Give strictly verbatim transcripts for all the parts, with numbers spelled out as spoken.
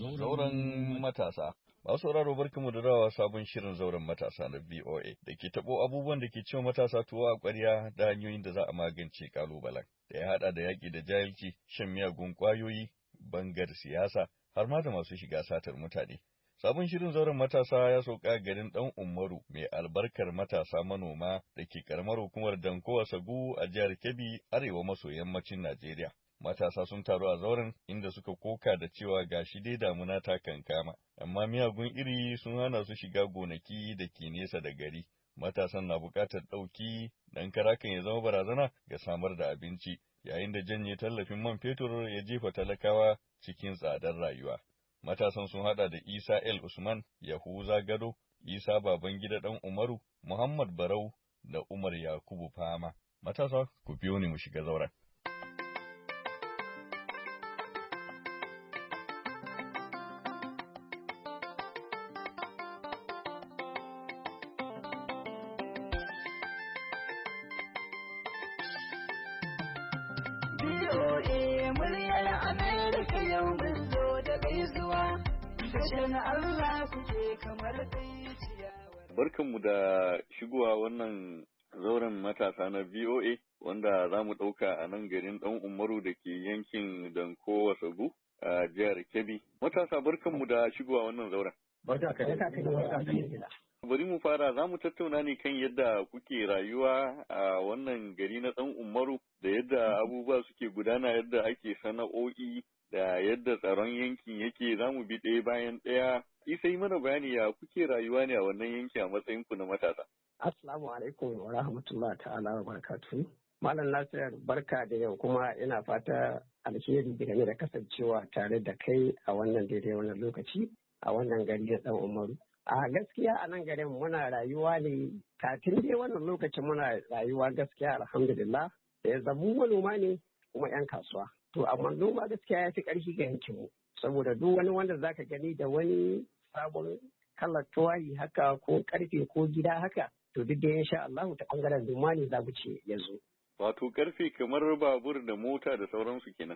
Zauren matasa. Masu sauraro barkamu da dawa sabon shirin zauren matasa na V O A da ke tabo abubuwan da ke cewa matasa tuwo a ƙwarya da hanyoyin da za a magance kalubalen da ya haɗa da yaƙi da jahilci, shan miyagun ƙwayoyi, bangar siyasa, har ma da masu shiga satar mutane. Sabon shirin zauren matasa ya sauka garin ɗan Umaru mai albarkar matasa manoma da ke ƙaramar hukumar Dankowa Sagu a jihar Kebbi, arewa maso yammacin Najeriya. Matasa sun taru a zauren inda suka koka da cewa gashi dai damuna ta kankama, amma miyagun iri sun hana su shiga gonaki da ke nesa da gari. Matasan na buƙatar ɗauki dan karakan ya zama barazana ga samar da abinci, yayin da janye tallafin man fetur ya jefa talakawa cikin tsadar rayuwa. Matasan sun haɗa da Isa El Usman, Yahuza Gado, Isa Babangida ɗan Umaru, Muhammad Barau da Umar Yakubu Fama. Matasa, ku biyo ni mu shiga zauren. B O A muryar Amerika yau mun zo da gaisuwa, sashen Allah kuke kamar dai ciyawar. Barkanmu da shigowa wannan zauren matasa na V O A wanda za mu ɗauka a nan garin ɗan Umaru da ke yankin Dankowa Sagu a jihar Kebbi. Matasa barkanmu da shigowa wannan zauren. Barka ka da ka da Bari mu fara za mu tattauna ne kan yadda kuke rayuwa a wannan gari na ɗan Umaru da yadda abubuwa suke gudana, yadda ake sana'o'i da yadda tsaron yankin yake. Za mu bi ɗaya bayan ɗaya. Isa yi mana bayani ya kuke rayuwa ne a wannan yanki a matsayin ku na matasa. Assalamu alaikum wa rahmatullahi ta'ala wa barakatuhu. Malam Nasir barka da yau, kuma ina fata alheri game da kasancewa tare da kai a wannan daidai wannan lokaci a wannan gari na ɗan Umaru. A gaskiya a nan garin muna rayuwa ne kafin dai wannan lokacin muna rayuwa gaskiya alhamdulillah da zabu manoma ne kuma 'yan kasuwa. To amma noma gaskiya ya fi ƙarfi ga yankinmu saboda duk wani wanda zaka gani da wani sabon kalar tuwayi haka ko karfe ko gida haka to duk da insha Allah ta bangaren noma ne za mu ce ya zo. Wato karfe kamar babur da mota da sauransu kenan.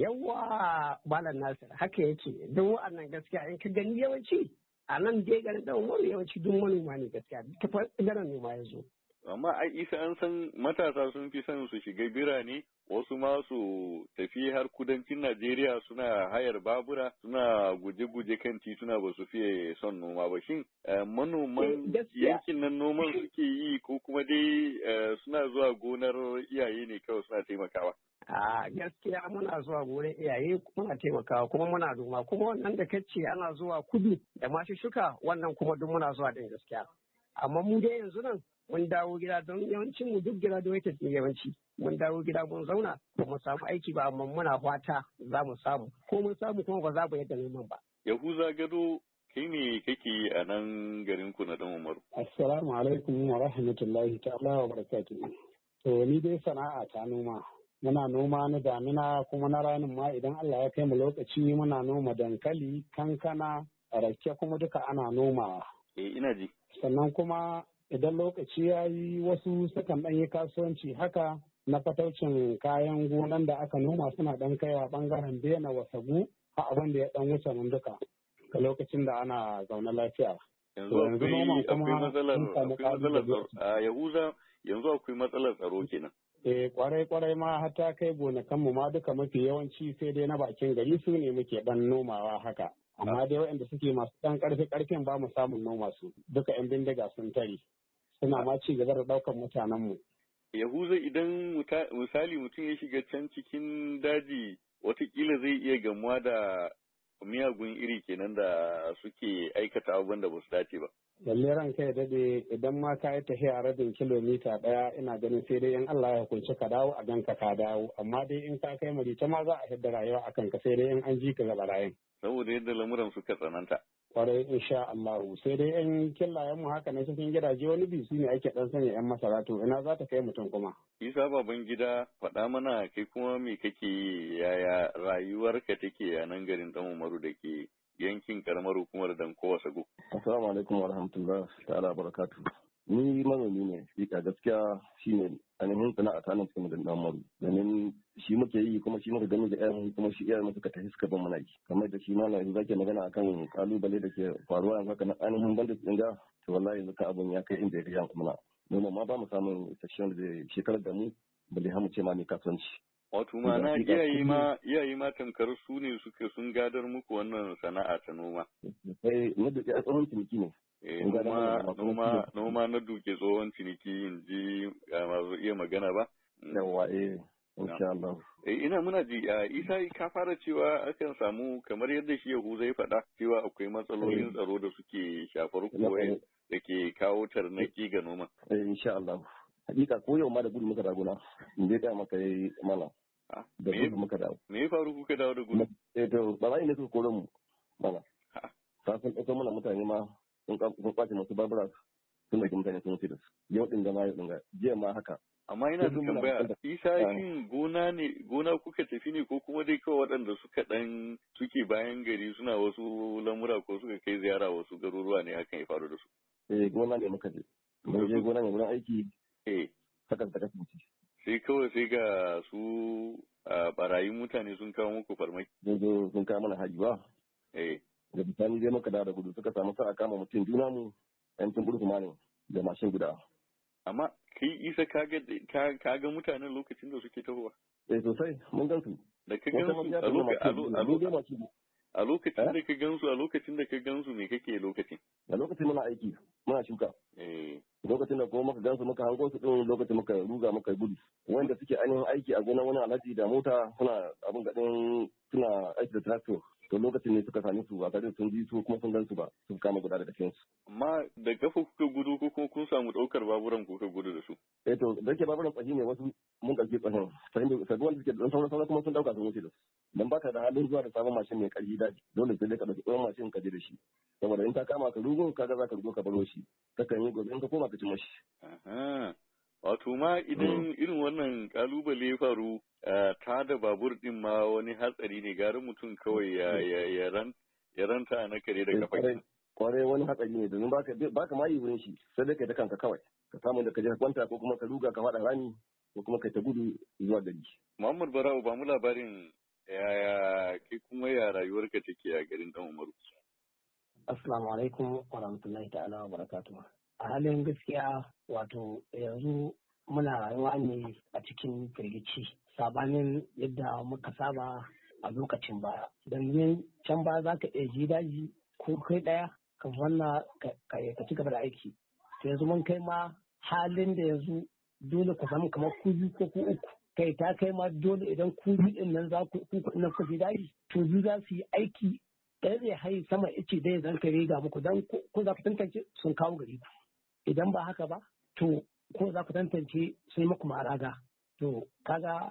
Yawa Malam Nasir haka yake, duk wa'annan gaskiya in ka gani yawanci a nan dai garin ɗan Umaru yawanci duk manoma ne gaskiya ta ɓangaren noma ya zo. Amma ai Isa an san matasa sun fi son su shiga birane, wasu ma su tafi har kudancin Najeriya suna hayar babura suna guje-guje kan tituna ba su fiye son noma ba. Shin manoman yankin nan noman suke yi ko kuma dai suna zuwa gonar iyaye ne kawai suna taimakawa? A gaskiya muna zuwa gonar iyaye muna taimakawa kuma muna noma, kuma wannan da kace ana zuwa kudu da masu shuka wannan kuma duk muna zuwa din gaskiya. Amma mu dai yanzu nan mun dawo gida don yawancin mu duk gida don yake yawanci mun dawo gida mun zauna ba mu samu aiki ba, amma muna fata za mu samu, ko mun samu kuma ba za mu yadda neman ba. Yahuza Gado, kai ne kake a nan garin ku na Dan Umaru? Assalamu alaikum wa rahmatullahi ta'ala wa barakatuh. To ni dai sana'a ta noma. Muna noma na damina kuma na ranin ma idan Allah ya kai mu lokaci muna noma dankali, kankana, rake kuma duka ana nomawa. Eh ina ji. Sannan kuma idan lokaci ya yi wasu sukan ɗan yi kasuwanci haka na fataucin kayan gonan da aka noma suna ɗan kaiwa ɓangaren Bena Wasagu a abin da ya ɗan wuce nan duka ga lokacin da ana zaune lafiya. Yanzu akwai matsalar a Yahuza yanzu akwai matsalar tsaro kenan. Eh kwarai kwarai ma har ta kai gonakanmu ma duka mafi yawanci sai dai na bakin gari su ne muke ɗan nomawa haka. Amma dai waɗanda suke masu ɗan ƙarfi ƙarfin ba mu samun noma su duka 'yan bindiga sun tare suna ma ci gaba da ɗaukar mutanenmu. Yahuza idan misali mutum ya shiga can cikin daji watakila zai iya gamuwa da miyagun iri kenan da suke aikata abubuwan da ba su dace ba. Lalle ran kai dade idan ma ka yi tafiya rabin kilomita ɗaya ina ganin sai dai in Allah ya hukunci ka dawo a ganka ka dawo, amma dai in ka kai marice ma za a hidda rayuwa a kanka sai dai in an ji ka ga barayin. Saboda yadda lamuran suka tsananta. Kwarai insha Allah sai dai yan killayen mu haka na cikin gidaje wani bi su ne ake dan sanya yan masara to ina za ta kai mutum kuma. Isa Babangida faɗa mana kai kuma me kake yaya rayuwarka take a nan garin Dan Umaru da ke yankin karamar hukumar Dankowa Sagu. Assalamu alaikum wa rahmatullahi ta'ala barakatuh. Ni manomi ne, fika gaskiya shi ne ainihin sana'a ta nan cikin dan maru. Domin shi muke yi kuma shi muka gani da ƴan kuma shi iyayen suka tafi suka ban mana yi. Kamar da shi malam yanzu zake magana akan kalubale da ke faruwa yanzu haka na ainihin bandit din ga to wallahi yanzu ka abun ya kai inda ya ga mana. Noma ma ba mu samun isasshen da shekarar da mu balle har mu ce ma ne kasuwanci. Wato ma na iyaye ma iyaye ma tamkar su ne suke sun gadar muku wannan sana'a ta noma. Sai na da tsohon ciniki ne. noma noma noma na duke tsohon ciniki in ji masu iya magana ba. Yawwa eh insha Allah. Eh ina muna ji Isa ka fara cewa akan samu kamar yadda shi Yahuza ya faɗa cewa akwai matsalolin tsaro da suke shafar kowa da ke kawo tarnaki ga noma. Eh insha Allah. Hakika ko yau ma da gudu muka raguna in dai da maka yi mana. Da gudu muka dawo. Me ya faru kuka dawo da gudu? Eh to ba za ne suka koro mu mana. Kafin ɗauko mana mutane ma sun kwace masu babura sun ɗauki mutane sun wuce da su. Yau ɗin da ma yau ɗin ga jiya ma haka. Amma ina da tambaya Isa shin gona ne gona kuka tafi ne ko kuma dai kawai waɗanda suka ɗan suke bayan gari suna wasu lamura ko suka kai ziyara wasu garuruwa ne hakan ya faru da su? Eh gona ne muka je. Mun je gona ne wurin aiki. Eh. Hakan ta kasance. Sai kawai sai ga su barayin mutane sun kawo muku farmaki. Sun zo sun kawo mana haji ba. Eh. Da bisani dai muka dawo da gudu suka samu sa'a kama mutum juna mu yan tun gudu kuma ne da mashin guda. Amma kai Isa ka ga mutanen lokacin da suke tahowa? Eh sosai mun gan su. Da ka gan su a lokacin da ka gan su a lokacin da ka gan su me kake lokacin? A lokacin muna aiki muna shuka. Eh. Lokacin da kuma muka gan su muka hango su din lokacin muka ruga muka gudu. Wanda suke ainihin aiki a gonar wani alhaji da mota suna abin gadin suna aiki da tractor. To lokacin ne suka sami su ba tare sun ji su kuma sun gan su ba sun kama guda da cikin su. Amma da kafa kuka gudu ko kuma kun samu ɗaukar baburan kuka gudu da su? Eh to da ke baburan tsahi ne wasu mun ɗauki tsahin tsahin da wanda suke da sauran sauran kuma sun ɗauka sun wuce da su. Dan baka da halin zuwa da sabon mashin mai ƙarfi daji dole sai dai ka ɗauki tsohon mashin ka je da shi. Saboda in ta kama ka rugo kaga za ka rugo ka baro shi. Kakan yi gobe in ka koma ka ci mashi. Aha. Wato ma idan irin wannan kalubale ya faru ta da babur din ma wani hatsari ne gari mutum kawai ya ranta na kare da kafa. Kwarai wani hatsari ne domin baka ma yi wurin shi sai dai kai ta kanka kawai ka samu da ka je kwanta ko kuma ka ruga ka faɗa rami ko kuma kai ta gudu zuwa gari. Muhammad Barau ba mu labarin yaya kai kuma ya rayuwarka take a garin Dan Umaru. Assalamu alaikum wa rahmatullahi ta'ala wa barakatuh. A halin gaskiya wato yanzu muna rayuwa ne a cikin firgici sabanin yadda muka saba a lokacin baya. Domin can baya za ka iya ji daji ko kai ɗaya ka wannan ka ci gaba da aiki. To yanzu mun kai ma halin da yanzu dole ku samu kamar ku biyu ko ku uku. Kai ta kai ma dole idan ku biyu ɗin nan za ku kuɗin nan ku ji daji to biyu za su yi aiki ɗaya zai hai sama ice ɗaya zan kai riga muku don ko za ku tantance sun kawo gari ku. Idan ba haka ba, to ko za ku tantance sai muku maraga. To kaga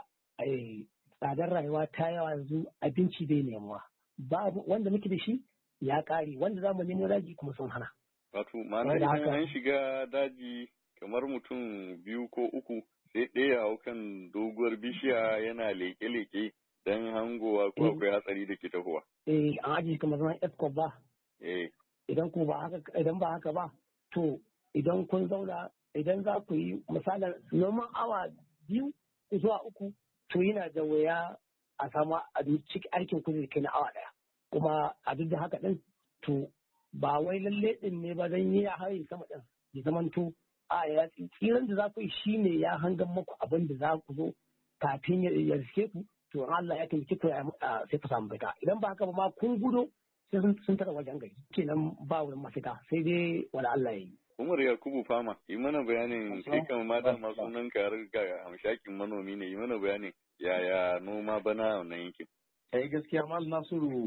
tsadar rayuwa ta yawa yanzu abinci bai nemuwa. Babu wanda muke da shi ya ƙare wanda za mu nemo daji kuma sun hana. Wato ma'ana idan an shiga daji kamar mutum biyu ko uku sai ɗaya hau kan doguwar bishiya yana leke-leke don hangowa ko akwai hatsari da ke tahowa. Eh an ajiye kamar zaman escort ba. Eh. Idan ko ba haka idan ba haka ba to idan kun zauna idan za ku yi misalin noman awa biyu zuwa uku to yana da waya a samu a cikin aikin ku zai kai na awa daya kuma a duk da haka din to ba wai lalle din ne ba dan yi ya haye sama din ya zamanto a ya tsiran da za ku yi shine ya hangan muku abin da za ku zo kafin ya riske ku to Allah ya taimake ku sai ku samu baka idan ba haka ba ma kun gudo sai sun tara wajen gari kenan ba wurin mafita sai dai wala Allah ya yi. Umar Yakubu Fama, yi mana bayanin kai kan ma dama sunan ka ga hamshakin manomi ne, yi mana bayanin yaya noma bana a wannan yankin. Eh gaskiya Mal Nasiru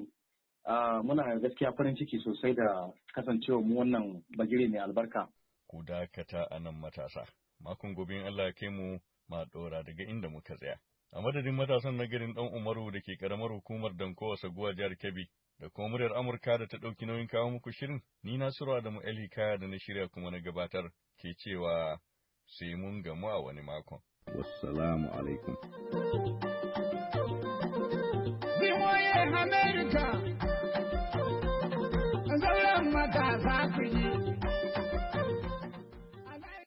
muna gaskiya farin ciki sosai da kasancewa mu wannan bagire mai albarka. Ku dakata a nan matasa, makon gobe in Allah ya kai mu ma ɗora daga inda muka tsaya. A madadin matasan na garin ɗan Umaru da ke ƙaramar hukumar Dankowa Saguwa jihar Kebbi, da kuma muryar Amurka da ta ɗauki nauyin kawo muku shirin, ni Nasiru Adamu El Hikaya da na shirya kuma na gabatar ke cewa sai mun gamu a wani makon. Wassalamu alaikum.